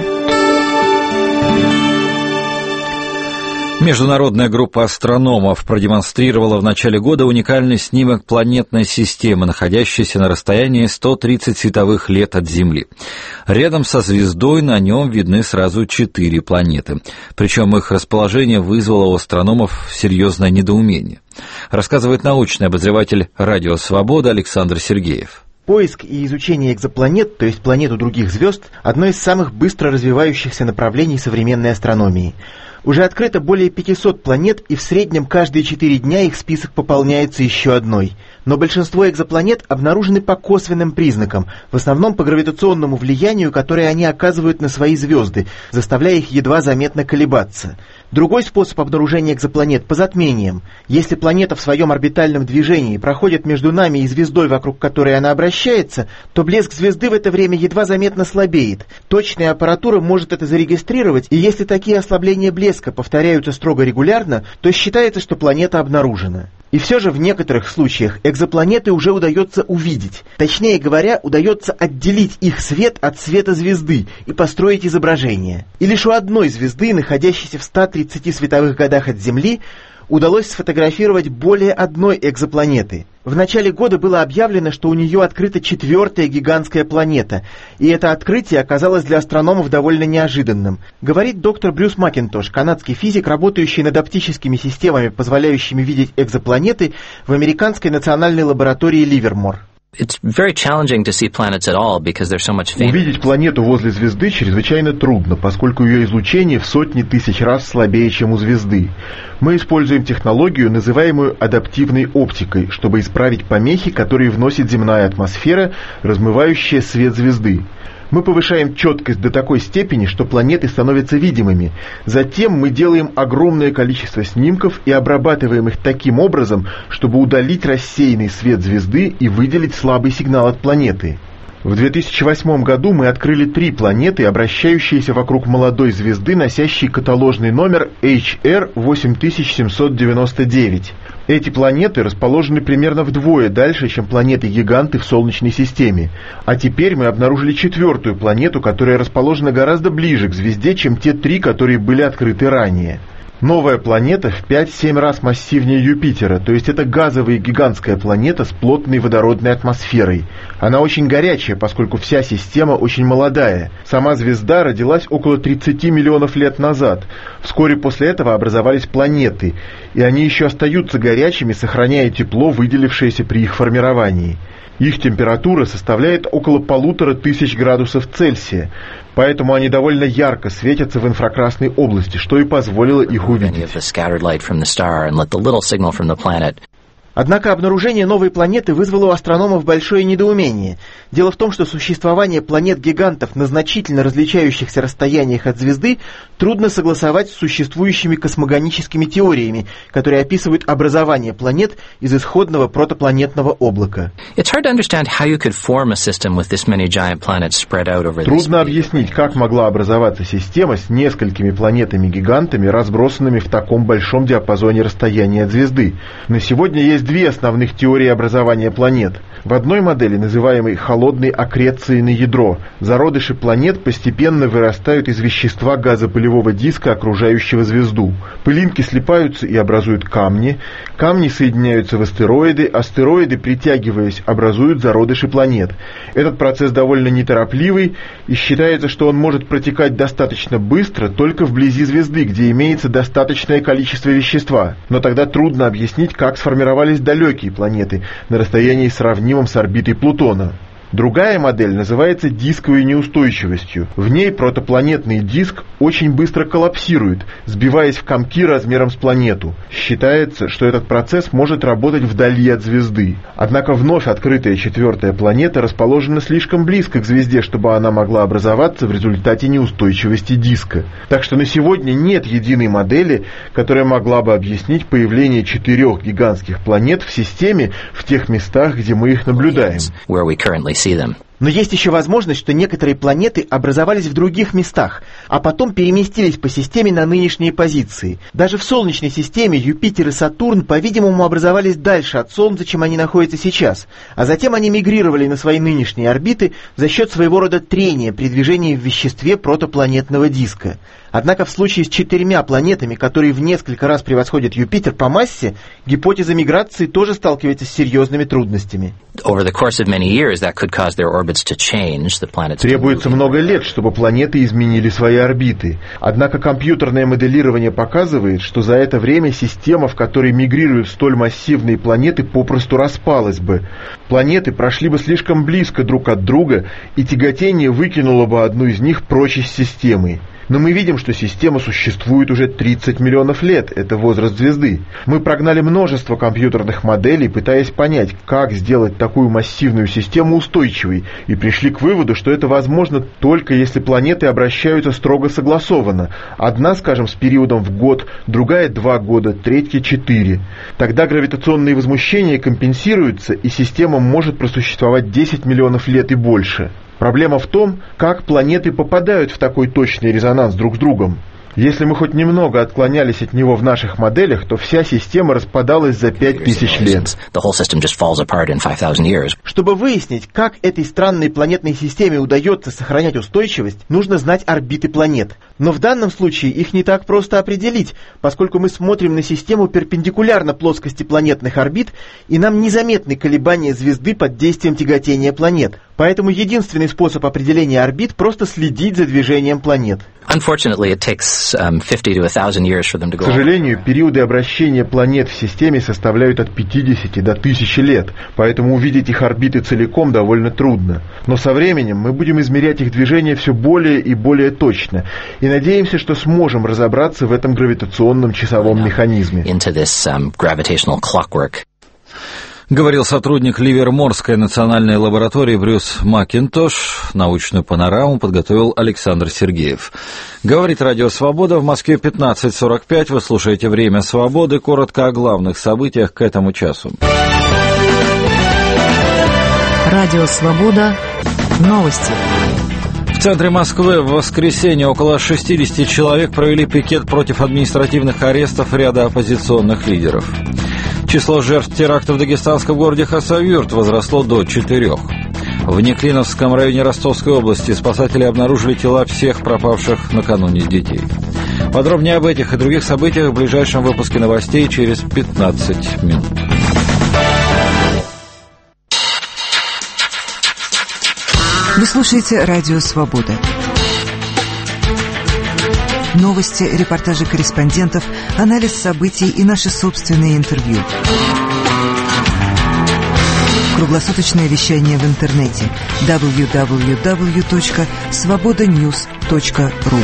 Международная группа астрономов продемонстрировала в начале года уникальный снимок планетной системы, находящейся на расстоянии 130 световых лет от Земли. Рядом со звездой на нем видны сразу 4 планеты. Причем их расположение вызвало у астрономов серьезное недоумение. Рассказывает научный обозреватель Радио Свобода Александр Сергеев. Поиск и изучение экзопланет, то есть планет у других звезд, одно из самых быстро развивающихся направлений современной астрономии. Уже открыто более 500 планет, и в среднем каждые 4 дня их список пополняется еще одной. Но большинство экзопланет обнаружены по косвенным признакам, в основном по гравитационному влиянию, которое они оказывают на свои звезды, заставляя их едва заметно колебаться. Другой способ обнаружения экзопланет – по затмениям. Если планета в своем орбитальном движении проходит между нами и звездой, вокруг которой она обращается, то блеск звезды в это время едва заметно слабеет. Точная аппаратура может это зарегистрировать, и если такие ослабления блеска повторяются строго регулярно, то считается, что планета обнаружена. И все же в некоторых случаях экзопланеты уже удается увидеть. Точнее говоря, удается отделить их свет от света звезды и построить изображение. И лишь у одной звезды, находящейся в 130 световых годах от Земли, удалось сфотографировать более одной экзопланеты. В начале года было объявлено, что у нее открыта 4-я гигантская планета, и это открытие оказалось для астрономов довольно неожиданным. Говорит доктор Брюс Макинтош, канадский физик, работающий над оптическими системами, позволяющими видеть экзопланеты в американской национальной лаборатории Ливермор. Увидеть планету возле звезды чрезвычайно трудно, поскольку ее излучение в сотни тысяч раз слабее, чем у звезды. Мы используем технологию, называемую адаптивной оптикой, чтобы исправить помехи, которые вносит земная атмосфера, размывающая свет звезды. Мы повышаем четкость до такой степени, что планеты становятся видимыми. Затем мы делаем огромное количество снимков и обрабатываем их таким образом, чтобы удалить рассеянный свет звезды и выделить слабый сигнал от планеты. В 2008 году мы открыли 3 планеты, обращающиеся вокруг молодой звезды, носящей каталожный номер HR 8799. Эти планеты расположены примерно вдвое дальше, чем планеты-гиганты в Солнечной системе. А теперь мы обнаружили четвертую планету, которая расположена гораздо ближе к звезде, чем те три, которые были открыты ранее. Новая планета в 5-7 раз массивнее Юпитера, то есть это газовая гигантская планета с плотной водородной атмосферой. Она очень горячая, поскольку вся система очень молодая. Сама звезда родилась около 30 миллионов лет назад. Вскоре после этого образовались планеты, и они еще остаются горячими, сохраняя тепло, выделившееся при их формировании. Их температура составляет около 1500 градусов Цельсия, поэтому они довольно ярко светятся в инфракрасной области, что и позволило их увидеть. Однако обнаружение новой планеты вызвало у астрономов большое недоумение. Дело в том, что существование планет-гигантов на значительно различающихся расстояниях от звезды трудно согласовать с существующими космогоническими теориями, которые описывают образование планет из исходного протопланетного облака. Трудно объяснить, как могла образоваться система с несколькими планетами-гигантами, разбросанными в таком большом диапазоне расстояния от звезды. На сегодня есть две основных теории образования планет. В одной модели, называемой холодной аккрецией на ядро, зародыши планет постепенно вырастают из вещества газопылевого диска, окружающего звезду. Пылинки слипаются и образуют камни, камни соединяются в астероиды, астероиды, притягиваясь, образуют зародыши планет. Этот процесс довольно неторопливый, и считается, что он может протекать достаточно быстро только вблизи звезды, где имеется достаточное количество вещества. Но тогда трудно объяснить, как сформировались далекие планеты на расстоянии сравнимом с орбитой Плутона. Другая модель называется дисковой неустойчивостью. В ней протопланетный диск очень быстро коллапсирует, сбиваясь в комки размером с планету. Считается, что этот процесс может работать вдали от звезды. Однако вновь открытая четвертая планета расположена слишком близко к звезде, чтобы она могла образоваться в результате неустойчивости диска. Так что на сегодня нет единой модели, которая могла бы объяснить появление 4 гигантских планет в системе в тех местах, где мы их наблюдаем. Но есть еще возможность, что некоторые планеты образовались в других местах, а потом переместились по системе на нынешние позиции. Даже в Солнечной системе Юпитер и Сатурн, по-видимому, образовались дальше от Солнца, чем они находятся сейчас, а затем они мигрировали на свои нынешние орбиты за счет своего рода трения при движении в веществе протопланетного диска. Однако в случае с 4 планетами, которые в несколько раз превосходят Юпитер по массе, гипотеза миграции тоже сталкивается с серьезными трудностями. Требуется много лет, чтобы планеты изменили свои орбиты. Однако компьютерное моделирование показывает, что за это время система, в которой мигрируют столь массивные планеты, попросту распалась бы. Планеты прошли бы слишком близко друг от друга, и тяготение выкинуло бы одну из них прочь из системы. Но мы видим, что система существует уже 30 миллионов лет, это возраст звезды. Мы прогнали множество компьютерных моделей, пытаясь понять, как сделать такую массивную систему устойчивой, и пришли к выводу, что это возможно только если планеты обращаются строго согласованно. Одна, скажем, с периодом в год, другая 2 года, третья 4. Тогда гравитационные возмущения компенсируются, и система может просуществовать 10 миллионов лет и больше. Проблема в том, как планеты попадают в такой точный резонанс друг с другом. Если мы хоть немного отклонялись от него в наших моделях, то вся система распадалась за 5000 лет. Чтобы выяснить, как этой странной планетной системе удается сохранять устойчивость, нужно знать орбиты планет. Но в данном случае их не так просто определить, поскольку мы смотрим на систему перпендикулярно плоскости планетных орбит, и нам незаметны колебания звезды под действием тяготения планет. Поэтому единственный способ определения орбит – просто следить за движением планет. К сожалению, периоды обращения планет в системе составляют от 50 до 1000 лет, поэтому увидеть их орбиты целиком довольно трудно. Но со временем мы будем измерять их движение все более и более точно, и надеемся, что сможем разобраться в этом гравитационном часовом механизме. Говорил сотрудник Ливерморской национальной лаборатории Брюс Макинтош. Научную панораму подготовил Александр Сергеев. Говорит Радио Свобода. В Москве 15:45. Вы слушаете «Время свободы». Коротко о главных событиях к этому часу. Радио Свобода. Новости. В центре Москвы в воскресенье около 60 человек провели пикет против административных арестов ряда оппозиционных лидеров. Число жертв теракта в дагестанском городе Хасавюрт возросло до 4. В Неклиновском районе Ростовской области спасатели обнаружили тела всех пропавших накануне детей. Подробнее об этих и других событиях в ближайшем выпуске новостей через 15 минут. Вы слушаете «Радио Свобода». Новости, репортажи корреспондентов, анализ событий и наши собственные интервью. Круглосуточное вещание в интернете www.svobodanews.ru.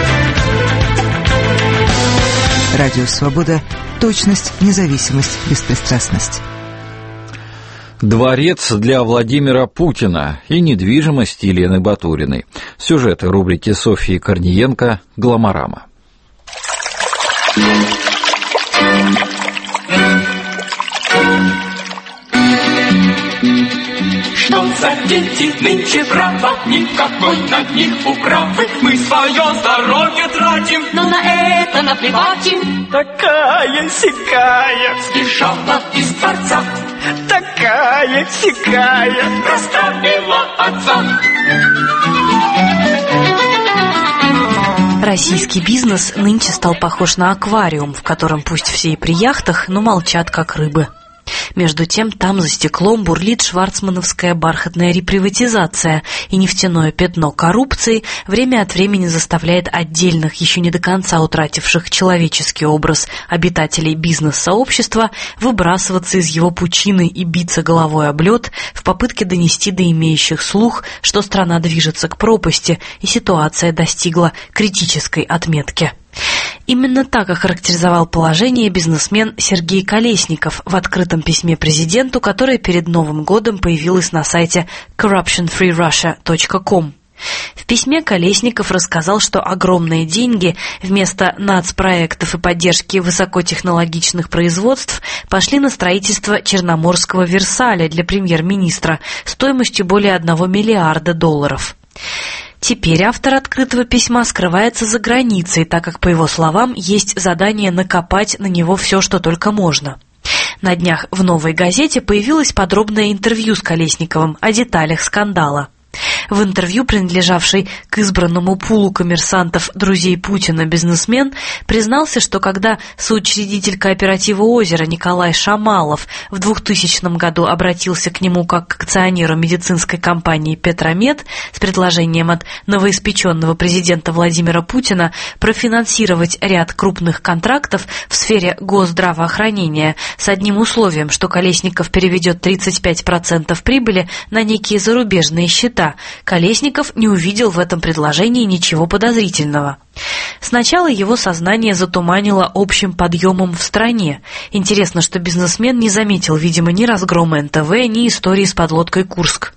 Радио Свобода. Точность, независимость, беспристрастность. Дворец для Владимира Путина и недвижимость Елены Батуриной. Сюжеты рубрики Софьи Корниенко «Гламорама». Что за дети нынче право, никакой над них управы. Мы свое здоровье тратим, но на это наплевать им. Такая-сякая сбежала из дворца, такая-сякая расстроила отца. Российский бизнес нынче стал похож на аквариум, в котором пусть все и при яхтах, но молчат как рыбы. Между тем, там за стеклом бурлит шварцмановская бархатная реприватизация, и нефтяное пятно коррупции время от времени заставляет отдельных, еще не до конца утративших человеческий образ обитателей бизнес-сообщества выбрасываться из его пучины и биться головой об лед в попытке донести до имеющих слух, что страна движется к пропасти, и ситуация достигла критической отметки. Именно так охарактеризовал положение бизнесмен Сергей Колесников в открытом письме президенту, которое перед Новым годом появилось на сайте corruptionfreerussia.com. В письме Колесников рассказал, что огромные деньги вместо нацпроектов и поддержки высокотехнологичных производств пошли на строительство Черноморского Версаля для премьер-министра стоимостью более $1 миллиарда. Теперь автор открытого письма скрывается за границей, так как, по его словам, есть задание накопать на него все, что только можно. На днях в «Новой газете» появилось подробное интервью с Колесниковым о деталях скандала. В интервью, принадлежавший к избранному пулу коммерсантов друзей Путина бизнесмен, признался, что когда соучредитель кооператива «Озеро» Николай Шамалов в 2000 году обратился к нему как к акционеру медицинской компании «Петромед» с предложением от новоиспеченного президента Владимира Путина профинансировать ряд крупных контрактов в сфере госздравоохранения с одним условием, что Колесников переведет 35% прибыли на некие зарубежные счета, Колесников не увидел в этом предложении ничего подозрительного. Сначала его сознание затуманило общим подъемом в стране. Интересно, что бизнесмен не заметил, видимо, ни разгрома НТВ, ни истории с подлодкой «Курск».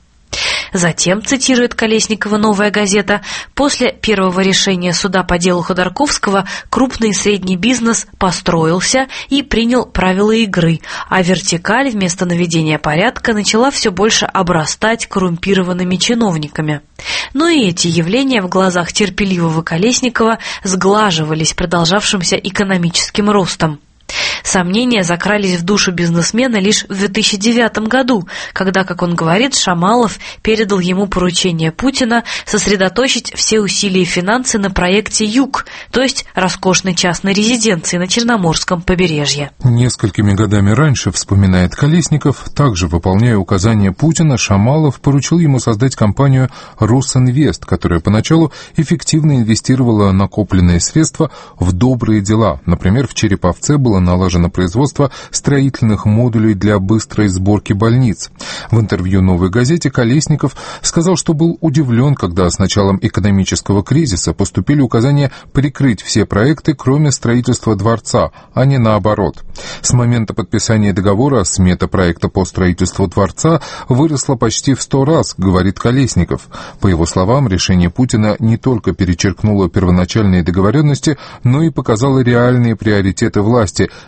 Затем, цитирует Колесникова «Новая газета», после первого решения суда по делу Ходорковского крупный и средний бизнес построился и принял правила игры, а вертикаль вместо наведения порядка начала все больше обрастать коррумпированными чиновниками. Но и эти явления в глазах терпеливого Колесникова сглаживались продолжавшимся экономическим ростом. Сомнения закрались в душу бизнесмена лишь в 2009 году, когда, как он говорит, Шамалов передал ему поручение Путина сосредоточить все усилия и финансы на проекте «Юг», то есть роскошной частной резиденции на Черноморском побережье. Несколькими годами раньше, вспоминает Колесников, также выполняя указания Путина, Шамалов поручил ему создать компанию «Росинвест», которая поначалу эффективно инвестировала накопленные средства в добрые дела. Например, в Череповце было налажено производство строительных модулей для быстрой сборки больниц. В интервью «Новой газете» Колесников сказал, что был удивлен, когда с началом экономического кризиса поступили указания прикрыть все проекты, кроме строительства дворца, а не наоборот. С момента подписания договора смета проекта по строительству дворца выросла почти в 100 раз, говорит Колесников. По его словам, решение Путина не только перечеркнуло первоначальные договоренности, но и показало реальные приоритеты власти –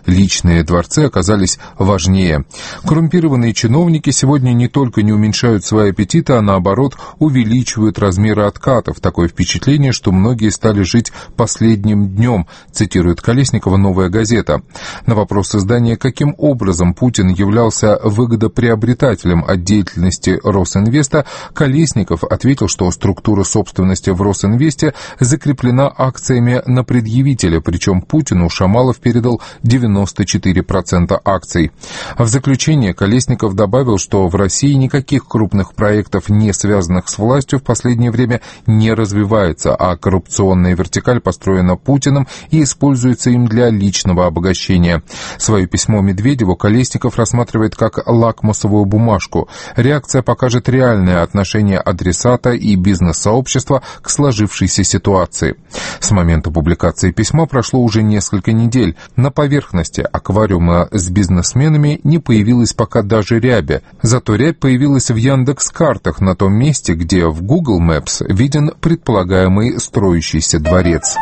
Личные дворцы оказались важнее. Коррумпированные чиновники сегодня не только не уменьшают свои аппетиты, а наоборот увеличивают размеры откатов. Такое впечатление, что многие стали жить последним днем, цитирует Колесникова «Новая газета». На вопрос издания, каким образом Путин являлся выгодоприобретателем от деятельности Росинвеста, Колесников ответил, что структура собственности в Росинвесте закреплена акциями на предъявителя, причем Путину Шамалов передал 94% акций. В заключение Колесников добавил, что в России никаких крупных проектов, не связанных с властью, в последнее время не развивается, а коррупционная вертикаль построена Путиным и используется им для личного обогащения. Свое письмо Медведеву Колесников рассматривает как лакмусовую бумажку. Реакция покажет реальное отношение адресата и бизнес-сообщества к сложившейся ситуации. С момента публикации письма прошло уже несколько недель. На поверхности аквариума с бизнесменами не появилась пока даже рябь. Зато рябь появилась в Яндекс.Картах на том месте, где в Google Maps виден предполагаемый строящийся дворец.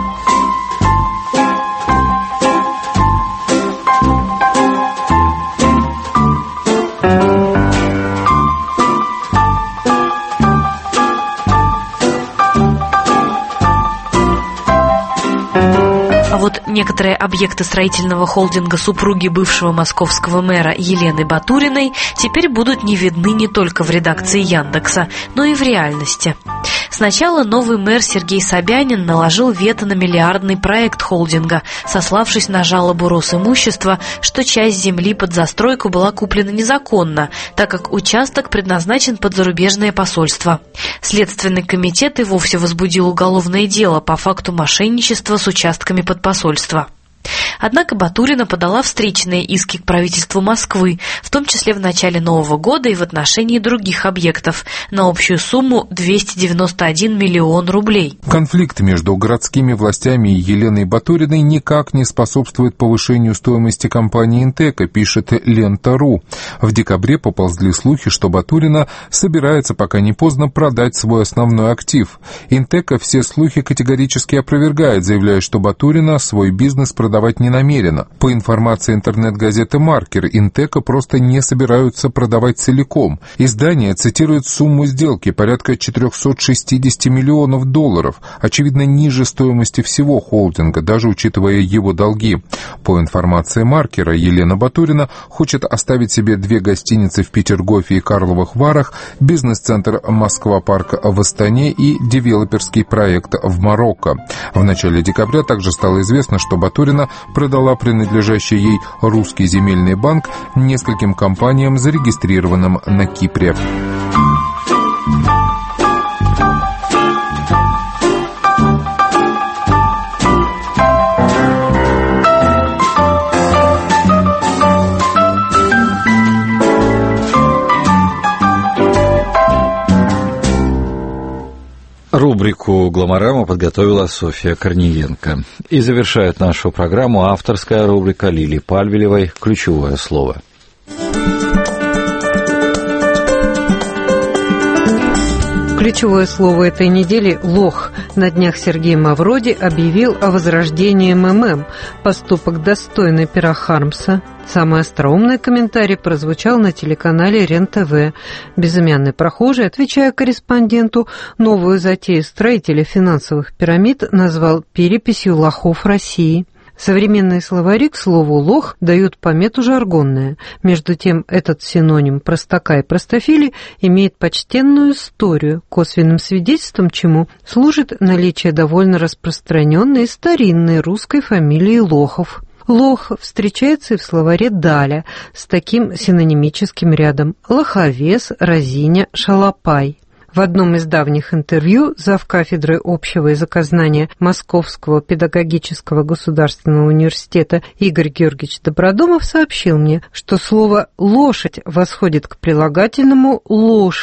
Вот некоторые объекты строительного холдинга супруги бывшего московского мэра Елены Батуриной теперь будут не видны не только в редакции Яндекса, но и в реальности. Сначала новый мэр Сергей Собянин наложил вето на миллиардный проект холдинга, сославшись на жалобу Росимущества, что часть земли под застройку была куплена незаконно, так как участок предназначен под зарубежное посольство. Следственный комитет и вовсе возбудил уголовное дело по факту мошенничества с участками под посольство. Однако Батурина подала встречные иски к правительству Москвы, в том числе в начале Нового года и в отношении других объектов, на общую сумму 291 миллион рублей. Конфликт между городскими властями и Еленой Батуриной никак не способствует повышению стоимости компании «Интека», пишет Лента.ру. В декабре поползли слухи, что Батурина собирается, пока не поздно, продать свой основной актив. «Интека» все слухи категорически опровергает, заявляя, что Батурина свой бизнес продавать не намерена. По информации интернет-газеты «Маркер», «Интека» просто не собираются продавать целиком. Издание цитирует сумму сделки порядка 460 миллионов долларов, очевидно, ниже стоимости всего холдинга, даже учитывая его долги. По информации «Маркера», Елена Батурина хочет оставить себе 2 гостиницы в Петергофе и Карловых Варах, бизнес-центр «Москва-парк» в Астане и девелоперский проект в Марокко. В начале декабря также стало известно, что Батурина продала принадлежащий ей Русский земельный банк нескольким компаниям, зарегистрированным на Кипре. Рубрику «Гломорама» подготовила Софья Корниенко. И завершает нашу программу авторская рубрика Лилии Пальвелевой «Ключевое слово». Ключевое слово этой недели – «лох». На днях Сергей Мавроди объявил о возрождении МММ. Поступок достойный пера Хармса. Самый остроумный комментарий прозвучал на телеканале РЕН-ТВ. Безымянный прохожий, отвечая корреспонденту, новую затею строителя финансовых пирамид назвал переписью лохов России. Современные словари к слову «лох» дают помету жаргонное. Между тем, этот синоним простака и простофили имеет почтенную историю, косвенным свидетельством чему служит наличие довольно распространенной и старинной русской фамилии Лохов. Лох встречается и в словаре Даля с таким синонимическим рядом: лоховес, разиня, шалопай. В одном из давних интервью завкафедры общего языкознания Московского педагогического государственного университета Игорь Георгиевич Добродомов сообщил мне, что слово «лошадь» восходит к прилагательному «лоший»,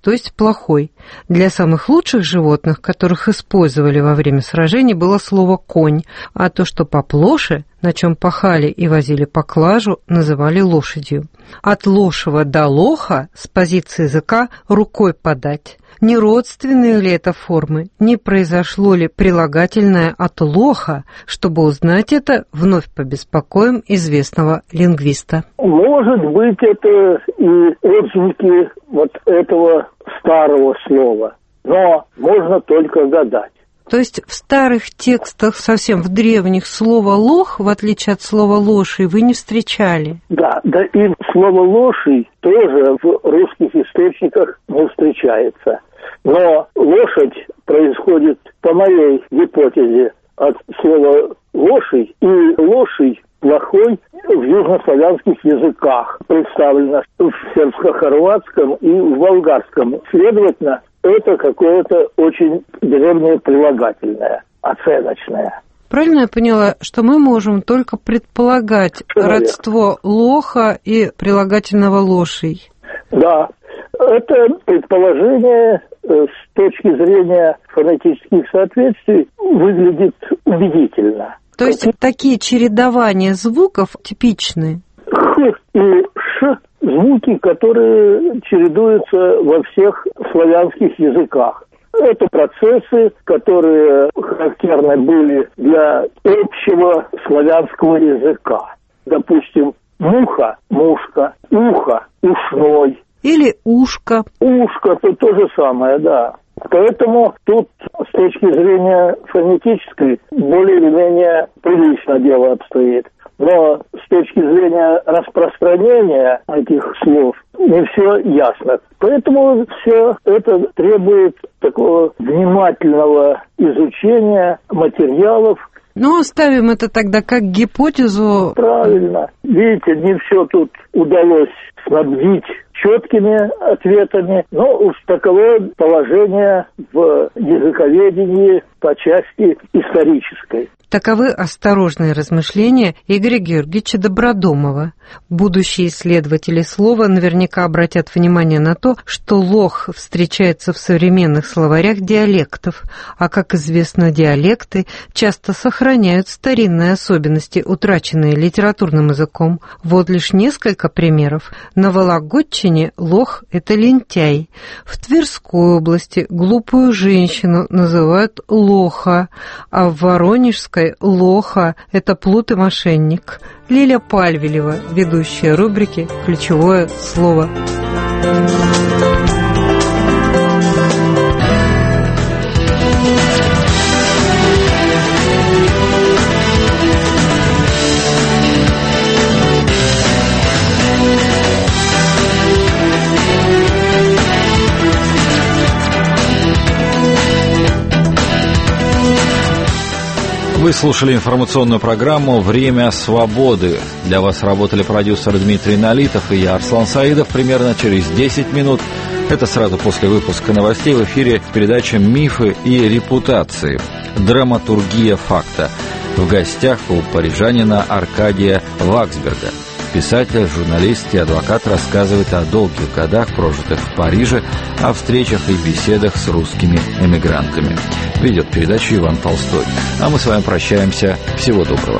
то есть плохой. Для самых лучших животных, которых использовали во время сражений, было слово «конь», а то, что поплоше, на чем пахали и возили поклажу, называли лошадью. От лошего до лоха с позиции языка рукой подать. Не родственные ли это формы, не произошло ли прилагательное от лоха? Чтобы узнать это, вновь побеспокоим известного лингвиста. Может быть, это и родственники вот этого старого слова, но можно только гадать. То есть в старых текстах, совсем в древних, слово «лох», в отличие от слова «лоший», вы не встречали? Да, и слово «лоший» тоже в русских источниках не встречается. Но лошадь происходит, по моей гипотезе, от слова «лоший», и «лоший» плохой в южнославянских языках представлено в сербско-хорватском и в болгарском. Следовательно, это какое-то очень древнее прилагательное, оценочное. Правильно я поняла, что мы можем только предполагать родство лоха и прилагательного лоший? Да, это предположение с точки зрения фонетических соответствий выглядит убедительно. То есть такие чередования звуков типичны? Х и ш – звуки, которые чередуются во всех славянских языках. Это процессы, которые характерны были для общего славянского языка. Допустим, муха – мушка, ухо – ушной. Или ушко. Ушко – это то же самое, да. Поэтому тут с точки зрения фонетической более или менее прилично дело обстоит. Но с точки зрения распространения этих слов не все ясно. Поэтому все это требует такого внимательного изучения материалов. Ну, оставим это тогда как гипотезу. Правильно. Видите, не все тут удалось снабдить четкими ответами, но уж таково положение в языковедении по части исторической. Таковы осторожные размышления Игоря Георгиевича Добродомова. Будущие исследователи слова наверняка обратят внимание на то, что лох встречается в современных словарях диалектов, а, как известно, диалекты часто сохраняют старинные особенности, утраченные литературным языком. Вот лишь несколько примеров. На Вологодчине лох – это лентяй. В Тверской области глупую женщину называют лоха, а в Воронежской лоха – это плут и мошенник. Лиля Пальвелева, ведущая рубрики «Ключевое слово». Вы слушали информационную программу «Время свободы». Для вас работали продюсер Дмитрий Налитов и я, Арслан Саидов. Примерно через 10 минут, это сразу после выпуска новостей, в эфире передача «Мифы и репутации. Драматургия факта». В гостях у парижанина Аркадия Ваксберга. Писатель, журналист и адвокат рассказывает о долгих годах, прожитых в Париже, о встречах и беседах с русскими эмигрантами. Ведет передачу Иван Толстой. А мы с вами прощаемся. Всего доброго.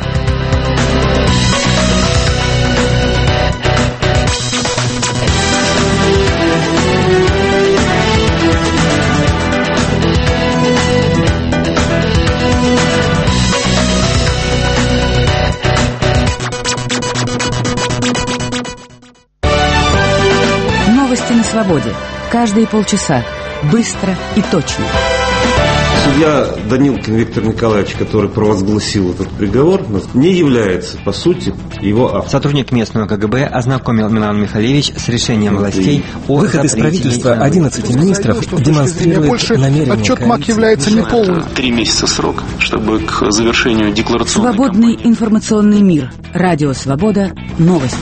Новости на свободе. Каждые полчаса. Быстро и точно. Судья Данилкин Виктор Николаевич, который провозгласил этот приговор, не является, по сути, его автором. Сотрудник местного КГБ ознакомил Милан Михайлович с решением властей о выход из правительства 11 министров демонстрирует намерение. Отчет МАК является неполным. 3 месяца срок, чтобы к завершению декларационной Свободный кампании. Информационный мир. Радио Свобода. Новости.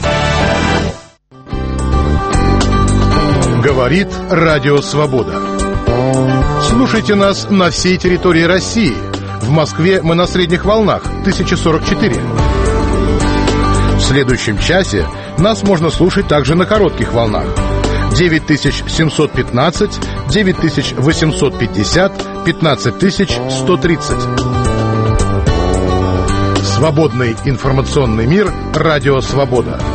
Говорит Радио Свобода. Слушайте нас на всей территории России. В Москве мы на средних волнах 1044. В следующем часе нас можно слушать также на коротких волнах. 9715, 9850, 15130. Свободный информационный мир. Радио «Свобода».